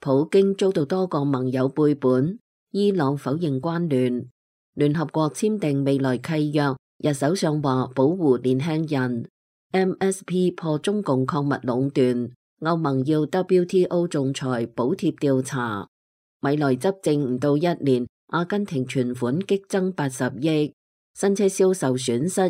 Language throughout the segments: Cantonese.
普京遭到多個盟友背叛，伊朗否認關聯。聯合國簽訂未來契約，日首相話保護年輕人。MSP 破中共礦物壟斷，歐盟要 WTO 仲裁補貼調查。米萊執政唔到1年，阿根廷存款激增80億，新車銷售損失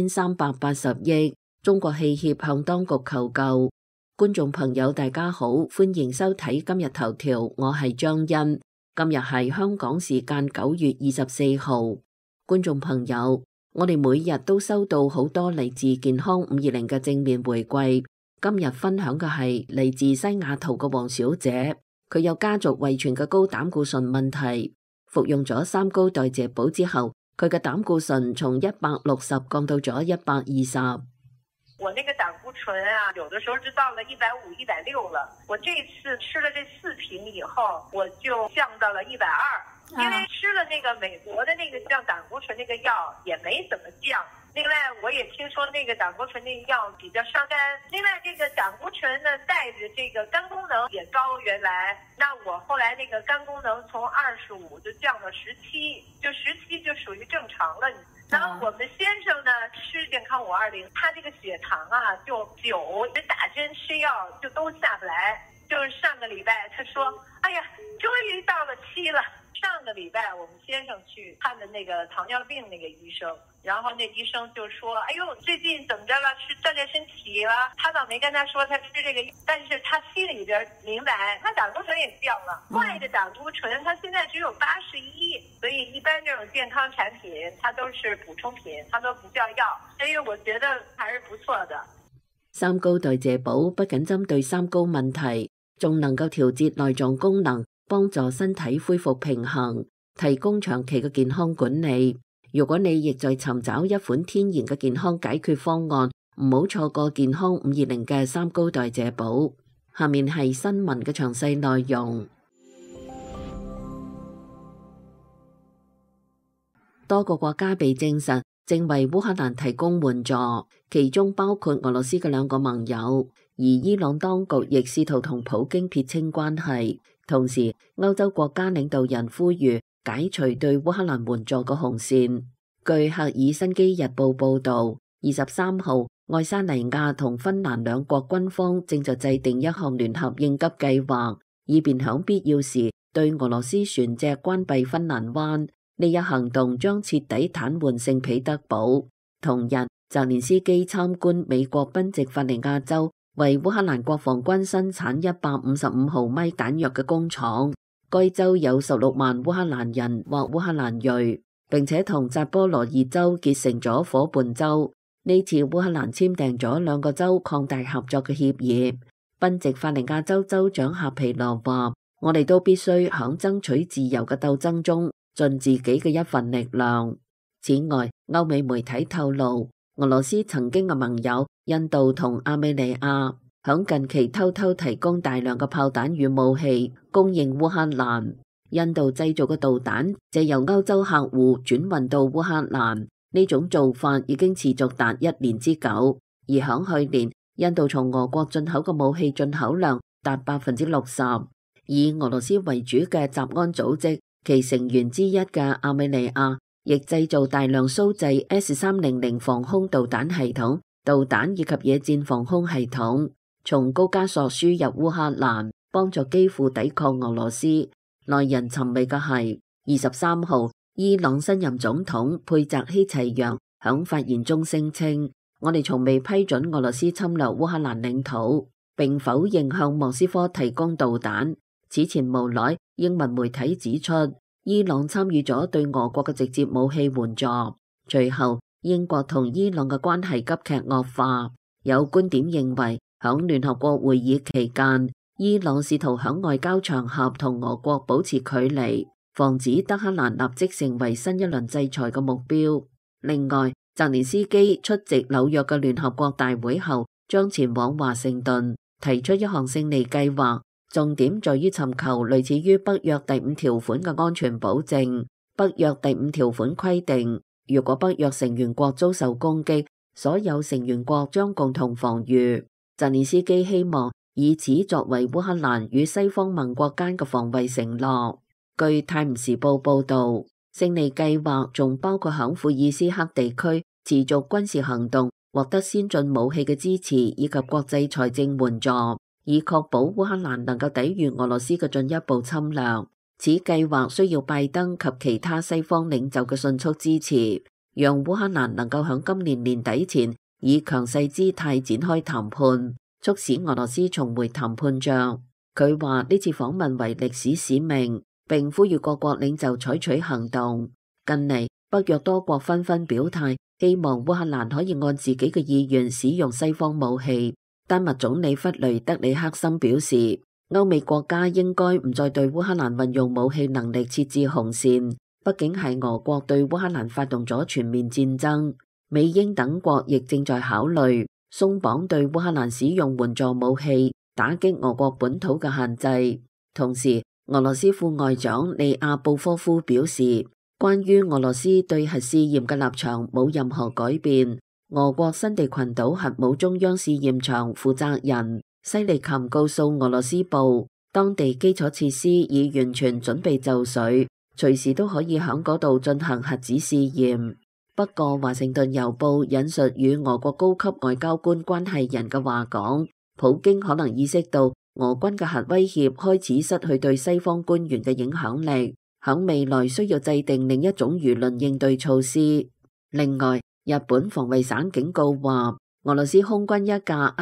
1380億。中國汽協向當局求救。觀眾朋友大家好，歡迎收睇今日頭條，我係張欣。今日係香港時間9月24號。觀眾朋友，我哋每日都收到好多嚟自健康520嘅正面回饋。今日分享嘅係嚟自西雅圖嘅黃小姐，佢有家族遺傳嘅高膽固醇問題，服用咗三高代謝寶之後，佢嘅膽固醇從160降到咗120。 我那個膽固醇啊，有的時候就到了150、160了。我這次吃了這4瓶以後，我就降到了120。因為吃了那個美國的那個降膽固醇那個藥也沒怎麼降。另外，我也聽說那個膽固醇那個藥比較傷肝。另外，這個膽固醇呢帶着這個肝功能也高，原來，那我後來那個肝功能從25就降到17，就17就屬於正常了。然後我們先生呢吃健康520，他這個血糖啊就9，打針吃藥就都下不來。就是上個禮拜他說，哎呀，終於到了7了。上個禮拜我們先生去看的那個糖尿病那個醫生，然後那醫生就說，哎呦，最近怎麼着了？是鍛鍊身體了？他倒沒跟他說他吃這個，但是他心裏邊明白，他膽固醇也降了。壞的膽固醇，他現在只有81，所以一般這種健康產品，它都是補充品，它都不叫藥，所以我覺得還是不錯的。 三高代謝寶不僅針對三高問題，仲能夠調節內臟功能，幫助身體恢復平衡，提供長期嘅健康管理。如果你亦在尋找一款天然嘅健康解決方案，唔好錯過健康520嘅三高代謝寶。下面係新聞嘅詳細內容。多個國家被證實正為烏克蘭提供援助，其中包括俄羅斯嘅2個盟友，而伊朗當局亦試圖同普京撇清關係。同時，歐洲國家領導人呼籲解除對烏克蘭援助嘅紅線。據赫爾辛基日報報導，23號，愛沙尼亞同芬蘭2國軍方正在制定一項聯合應急計劃，以便響必要時對俄羅斯船隻關閉芬蘭灣。呢一行動將徹底癱瘓聖彼得堡。同日，澤連斯基參觀美國賓夕法尼亞州為烏克蘭國防軍生產155毫米彈藥嘅工廠。該州有16萬烏克蘭人或烏克蘭裔，並且同扎波羅熱州結成咗夥伴州。呢次烏克蘭簽訂咗2個州擴大合作嘅協議。賓夕法尼亞州州長夏皮羅話：我哋都必須響爭取自由嘅鬥爭中盡自己嘅一份力量。此外，歐美媒體透露，俄羅斯曾經嘅盟友印度同亞美尼亞響近期偷偷提供大量嘅炮彈與武器供應烏克蘭。印度製造嘅導彈借由歐洲客戶轉運到烏克蘭，呢種做法已經持續達1年之久。而響去年，印度從俄國進口嘅武器進口量達60%。以俄羅斯為主嘅集安組織其成員之一嘅亞美尼亞亦製造大量蘇製 S300 防空導彈系統、導彈以及野戰防空系統，從高加索輸入烏克蘭，幫助基輔抵抗俄羅斯。耐人尋味嘅係23號，伊朗新任總統佩澤希齊揚響發言中聲稱：我哋從未批准俄羅斯侵略烏克蘭領土，並否認向莫斯科提供導彈。此前無奈，英文媒體指出，伊朗參與咗對俄國嘅直接武器援助。隨後，英國同伊朗嘅關係急劇惡化。有觀點認為，響聯合國會議期間，伊朗試圖響外交場合同俄國保持距離，防止德黑蘭立即成為新一輪制裁嘅目標。另外，澤連斯基出席紐約嘅聯合國大會後，將前往華盛頓，提出一項勝利計劃。重點在於尋求類似於北約第5條款嘅安全保證。北約第5條款規定，如果北約成員國遭受攻擊，所有成員國將共同防禦。澤連斯基希望以此作為烏克蘭與西方盟國間嘅防衛承諾。據泰晤士報報導，勝利計劃仲包括響庫爾斯克地區持續軍事行動，獲得先進武器嘅支持以及國際財政援助，以確保烏克蘭能夠抵禦俄羅斯嘅進一步侵略。此計劃需要拜登及其他西方領袖嘅迅速支持，讓烏克蘭能夠響今年年底前以強勢姿態展開談判，促使俄羅斯重回談判桌。佢話呢次訪問為歷史使命，並呼籲各國領袖採取行動。近嚟，北約多國紛紛表態，希望烏克蘭可以按自己嘅意願使用西方武器。丹麥總理弗雷德里克森表示，歐美國家應該唔再對烏克蘭運用武器能力設置紅線，畢竟係俄國對烏克蘭發動咗全面戰爭。美英等國亦正在考慮鬆綁對烏克蘭使用援助武器，打擊俄國本土嘅限制。同時，俄羅斯副外長利亞布科夫表示，關於俄羅斯對核試驗嘅立場冇任何改變。俄國新地群島核武中央試驗場負責人西利琴告訴俄羅斯報，當地基礎設施已完全準備就緒，隨時都可以響嗰度進行核子試驗。不過，華盛頓郵報引述與俄國高級外交官關係人嘅話講，普京可能意識到俄軍嘅核威脅開始失去對西方官員嘅影響力，響未來需要制定另一種輿論應對措施。另外，日本防衛省警告話，俄羅斯空軍一架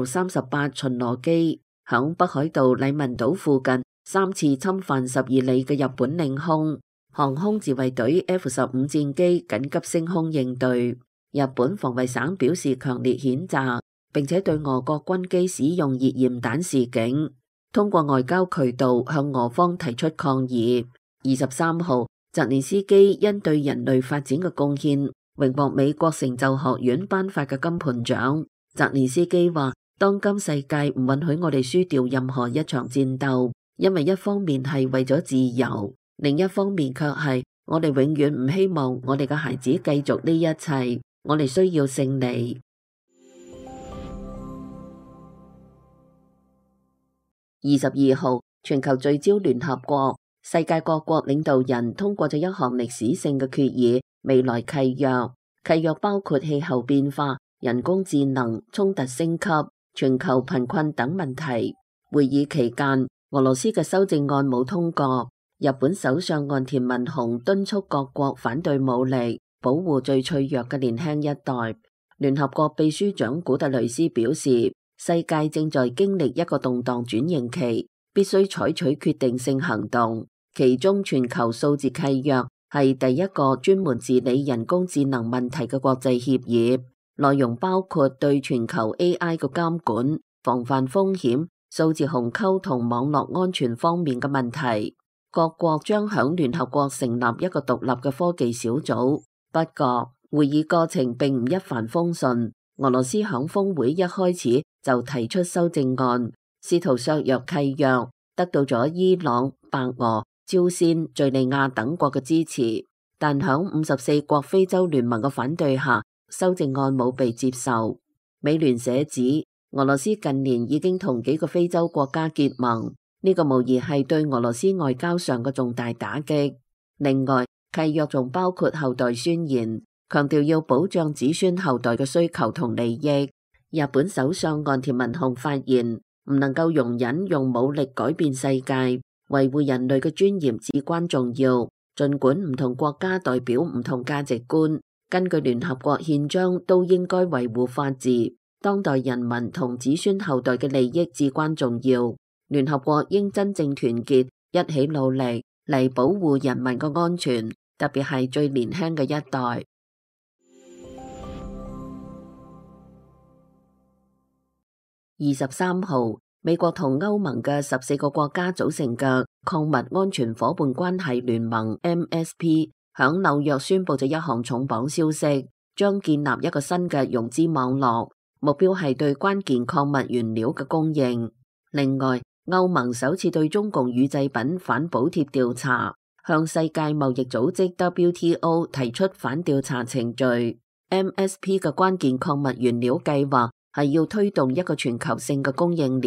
IL-38巡邏機響北海道禮文島附近3次侵犯12里嘅日本領空，航空自衛隊 F-15戰機緊急升空應對。日本防衛省表示強烈譴責，並且對俄國軍機使用熱焰彈示警，通過外交渠道向俄方提出抗議。23號，澤連斯基因對人類發展嘅貢獻，榮獲美國成就學院頒發嘅金盤獎。澤連斯基話，當今世界唔允許我哋輸掉任何一場戰鬥，因為一方面係為咗自由，另一方面卻係我哋永遠唔希望我哋嘅孩子繼續呢一切，我哋需要勝利。22號，全球聚焦聯合國，世界各國領導人通過咗一項歷史性嘅決議，未來契約。契約包括氣候變化、人工智能、衝突升級、全球貧困等問題。會議期間，俄羅斯嘅修正案冇通過。日本首相岸田文雄敦促各國反對武力，保護最脆弱嘅年輕一代。聯合國秘書長古特雷斯表示，世界正在經歷一個動盪轉型期，必須採取決定性行動。其中，全球數字契約係第一個專門治理人工智能問題嘅國際協議，內容包括對全球 AI 嘅監管、防範風險、數字鴻溝同網絡安全方面嘅問題。各國將響聯合國成立一個獨立嘅科技小組。不過，會議過程並唔一帆風順。俄羅斯響峰會一開始就提出修正案，試圖削弱契約，得到咗伊朗、白俄、朝鮮、敘利亞等國嘅支持，但響54國非洲聯盟嘅反對下，修正案冇被接受。美聯社指，俄羅斯近年已經同幾個非洲國家結盟，呢個無疑係對俄羅斯外交上嘅重大打擊。另外，契約仲包括後代宣言，強調要保障子孫後代嘅需求同利益。日本首相岸田文雄發言，唔能夠容忍用武力改變世界，維護人類嘅尊嚴至關重要。儘管唔同國家代表唔同價值觀，根據聯合國憲章都應該維護法治。當代人民同子孫後代嘅利益至關重要。聯合國應真正團結，一起努力嚟保護人民嘅安全，特別係最年輕嘅一代。23號，美國同歐盟嘅14個國家組成嘅礦物安全夥伴關係聯盟 MSP 響紐約宣布咗一項重磅消息，將建立一個新嘅融資網絡，目標係對關鍵礦物原料嘅供應。另外，歐盟首次對中共乳製品反補貼調查，向世界貿易組織 WTO 提出反調查程序。MSP 嘅關鍵礦物原料計劃係要推動一個全球性嘅供應鏈，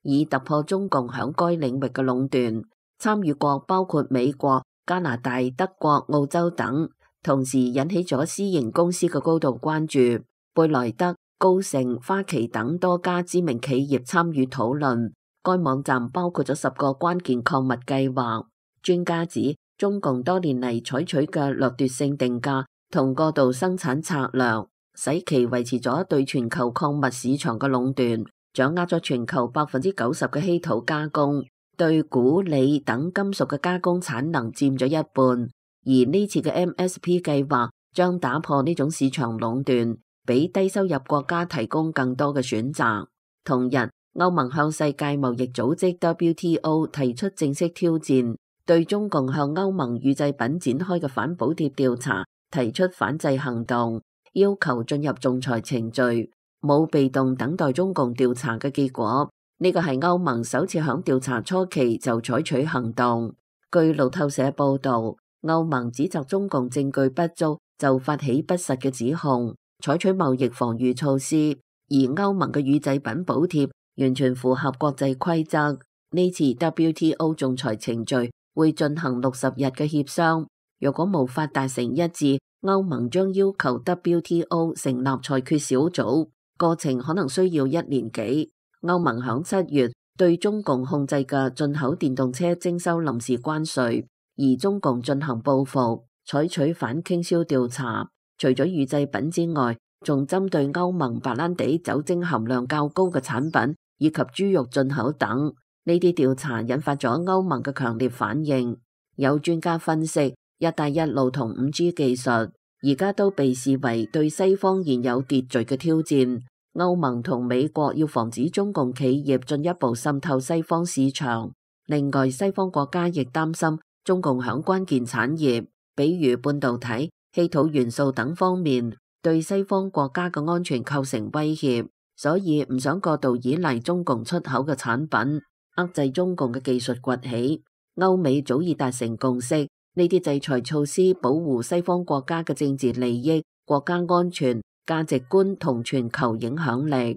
以突破中共響該領域嘅壟斷。參與國包括美國、加拿大、德國、澳洲等，同時引起咗私營公司嘅高度關注。貝萊德、高盛、花旗等多家知名企業參與討論。該網站包括咗10個關鍵礦物計劃。專家指，中共多年嚟採取嘅掠奪性定價同過度生產策略，使其維持咗對全球礦物市場嘅壟斷，掌握咗全球90%嘅稀土加工，對鈷、鋰等金屬嘅加工產能佔咗一半。而呢次嘅 MSP 計劃將打破呢種市場壟斷，俾低收入國家提供更多嘅選擇。同日，歐盟向世界貿易組織 WTO 提出正式挑戰，對中共向歐盟乳製品展開嘅反補貼調查提出反制行動，要求進入仲裁程序，冇被動等待中共調查嘅結果。呢個係歐盟首次響調查初期就採取行動。據路透社報道，歐盟指責中共證據不足就發起不實嘅指控，採取貿易防禦措施，而歐盟嘅乳製品補貼完全符合國際規則。呢次 WTO 仲裁程序會進行60日嘅協商，若果無法達成一致，歐盟將要求 WTO 成立裁決小組，過程可能需要1年幾。歐盟響7月對中共控制嘅進口電動車徵收臨時關稅，而中共進行報復，採取反傾銷調查。除咗乳製品之外，仲針對歐盟白蘭地酒精含量較高嘅產品以及豬肉進口等。呢啲調查引發咗歐盟嘅強烈反應。有專家分析，一帶一路同5G 技術而家都被視為對西方現有秩序嘅挑戰。歐盟同美國要防止中共企業進一步滲透西方市場。另外，西方國家亦擔心中共響關鍵產業，比如半導體、稀土元素等方面，對西方國家嘅安全構成威脅，所以唔想過度依賴中共出口嘅產品，遏制中共嘅技術崛起。歐美早已達成共識，呢啲制裁措施保護西方國家嘅政治利益、國家安全、價值觀同全球影響力。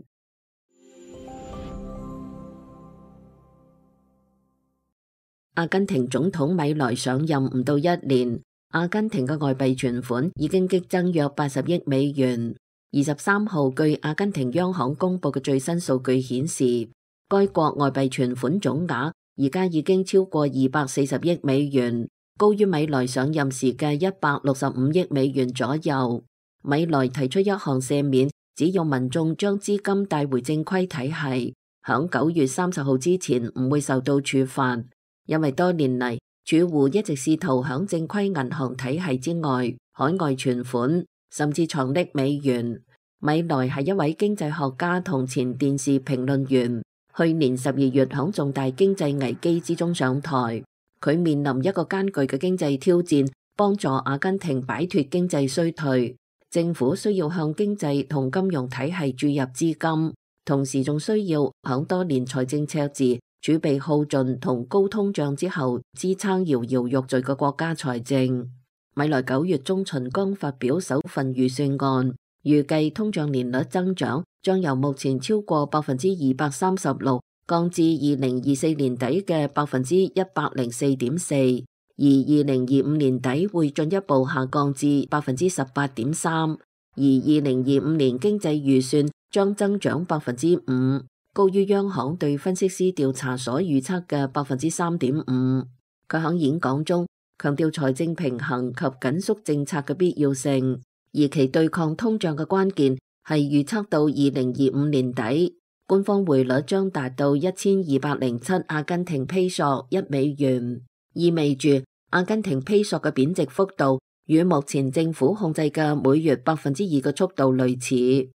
阿根廷總統米萊上任唔到1年，阿根廷嘅外幣存款已經激增約80億美元。23號據阿根廷央行公布嘅最新數據顯示，該國外幣存款總額而家已經超過240億美元，高於米萊上任時嘅165億美元左右。米萊提出一項赦免，只要民眾將資金帶回正規體系，響9月30號之前唔會受到處罰。因為多年嚟，儲戶一直試圖響正規銀行體系之外海外存款，甚至藏匿美元。米萊係一位經濟學家同前電視評論員，去年12月響重大經濟危機之中上台，佢面臨一個艱巨嘅經濟挑戰，幫助阿根廷擺脫經濟衰退。政府需要向經濟同金融體系注入資金，同時仲需要響多年財政赤字、儲備耗盡同高通脹之後支撐搖搖欲墜嘅國家財政。米萊9月中旬剛發表首份預算案，預計通脹年率增長將由目前超過236降至2024年底嘅104.4%，而2025年底會進一步下降至18.3%，而2025年經濟預算將增長5%，高於央行對分析師調查所預測嘅3.5%。佢喺演講中強調財政平衡及緊縮政策嘅必要性，而其對抗通脹嘅關鍵係預測到2025年底，官方匯率將達到1207阿根廷披索1美元，意味住阿根廷披索嘅貶值幅度與目前政府控制嘅每月2%嘅速度類似。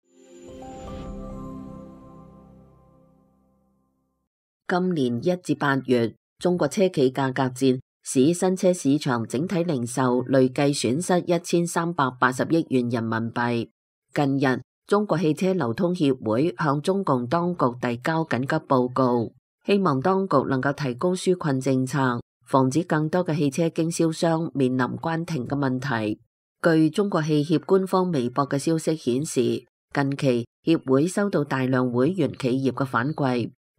今年1至8月，中國車企價格戰使新車市場整體零售累計損失1380億元人民幣。近日，中國汽車流通協會向中共當局遞交緊急報告，希望當局能夠提供紓困政策，防止更多嘅汽車經銷商面臨關停嘅問題。據中國汽協官方微博嘅消息顯示，近期協會收到大量會員企業嘅反饋，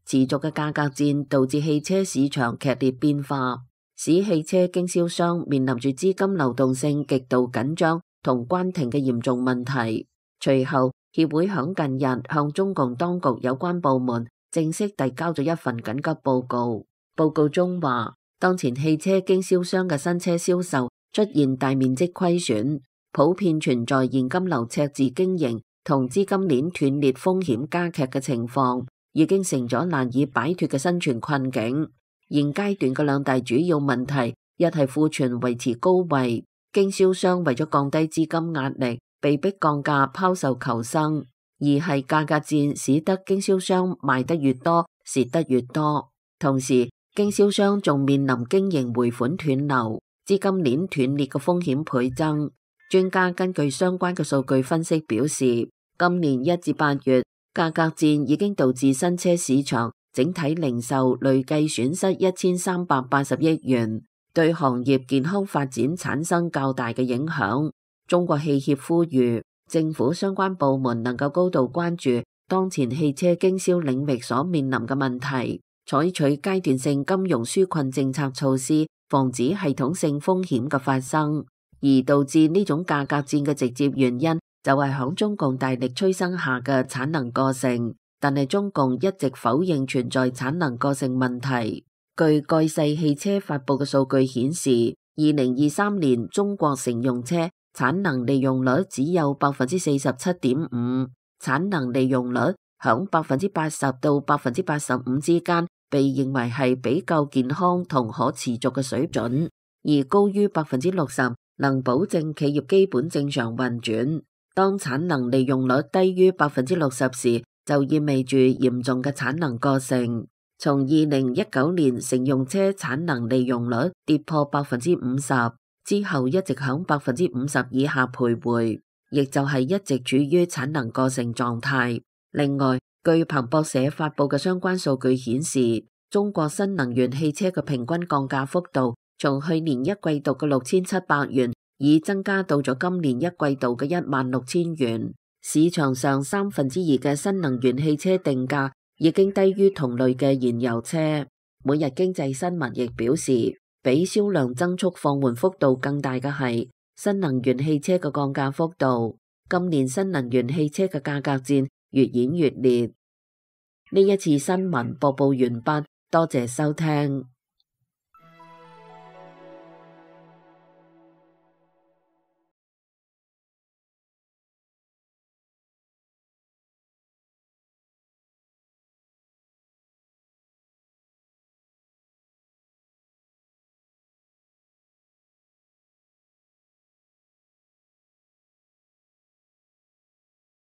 持續嘅價格戰導致汽車市場劇烈變化，使汽車經銷商面臨住資金流動性極度緊張同關停嘅嚴重問題。隨後，協會響近日向中共當局有關部門正式遞交咗一份緊急報告。報告中話，當前汽車經銷商嘅新車銷售出現大面積虧損，普遍存在現金流赤字經營同資金鏈斷裂風險加劇嘅情況，已經成咗難以擺脫嘅生存困境。現階段嘅兩大主要問題，一係庫存維持高位，經銷商為咗降低資金壓力，被迫降價拋售求生；二係價格戰，使得經銷商賣得越多，蝕得越多。同時，經銷商仲面臨經營回款斷流、資金鏈斷裂嘅風險倍增。專家根據相關嘅數據分析表示，今年1至8月，價格戰已經導致新車市場整體零售累計損失1380億元，對行業健康發展產生較大嘅影響。中國汽協呼籲政府相關部門能夠高度關注當前汽車經銷領域所面臨嘅問題，採取階段性金融紓困政策措施，防止系統性風險嘅發生。而導致呢種價格戰嘅直接原因，就係響中共大力催生下嘅產能過剩，但係中共一直否認存在產能過剩問題。據蓋世汽車發布嘅數據顯示，2023年中國乘用車產能利用率只有 47.5%， 產能利用率響 80% 到 85% 之間，被認為係比較健康同可持續嘅水準，而高於 60%能保證企業基本正常運轉。當產能利用率低於 60% 時，就意味住嚴重嘅產能過剩。從2019年乘用車產能利用率跌破 50%之後，一直響 50% 以下徘徊，亦就係一直處於產能過剩狀態。另外，據彭博社發布嘅相關數據顯示，中國新能源汽車嘅平均降價幅度從去年一季度嘅6700元，已增加到咗今年一季度嘅16000元。市場上2/3嘅新能源汽車定價已經低於同類嘅燃油車。每日經濟新聞亦表示，比銷量增速放緩幅度更大嘅係新能源汽車嘅降價幅度。今年新能源汽車嘅價格戰越演越烈。呢一次新聞播報完畢，多謝收聽。